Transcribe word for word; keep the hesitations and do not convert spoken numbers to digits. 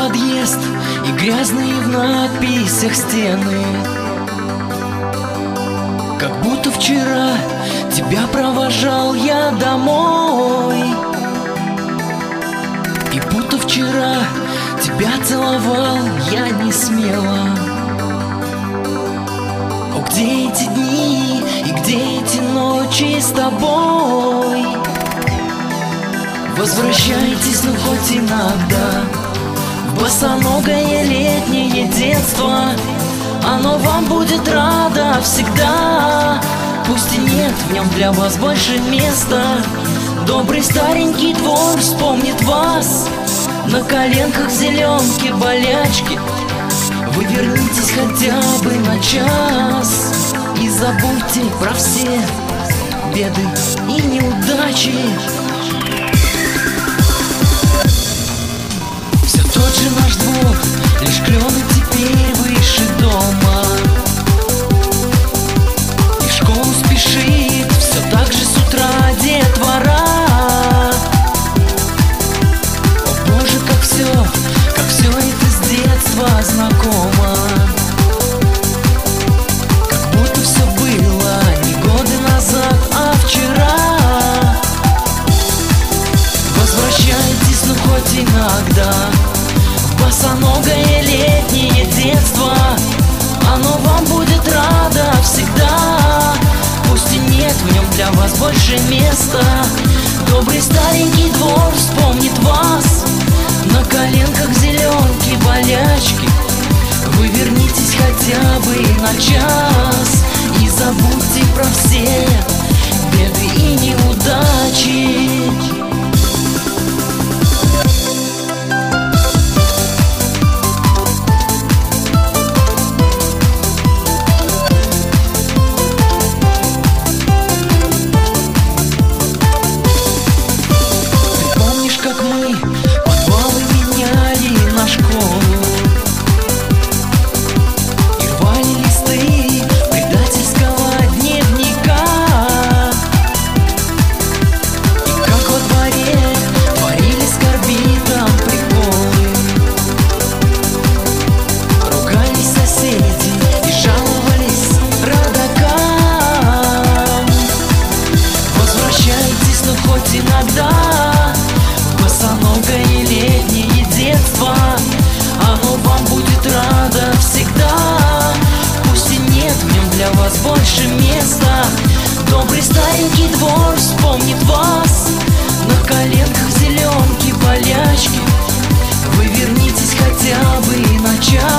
подъезд и грязные в надписях стены. Как будто вчера тебя провожал я домой, и будто вчера тебя целовал я не смело. О, где эти дни и где эти ночи с тобой? Возвращайтесь, ну хоть иногда, в босоногое летнее детство. Оно вам будет радо всегда. Пусть и нет в нем для вас больше места. Добрый старенький двор вспомнит вас. На коленках зеленки, болячки. Вы вернитесь хотя бы на час и забудьте про все беды и неудачи. Все тот же наш двор, лишь клены теперь выше дома. И в школу спешит все так же с утра детвора. О боже, как все, как все это с детства знакомо. Как будто все было не годы назад, а вчера. Возвращайтесь, ну хоть иногда, в босоногое летнее детство. Оно вам будет радо всегда. Пусть и нет в нем для вас больше места. Добрый старенький двор вспомнит вас. На коленках зеленки, болячки. Вы вернитесь хотя бы на час и забудьте про все беды и неудачи. Как мы подвалы меняли на школу и рвали листы предательского дневника. И как во дворе творили с корбитом приколы. Ругались соседи и жаловались родакам. Возвращайтесь, ну хоть иногда, босоногое летнее детство. Оно вам будет радо всегда. Пусть и нет в нем для вас больше места. Добрый старенький двор вспомнит вас. На коленках зеленки, болячки. Вы вернитесь хотя бы на час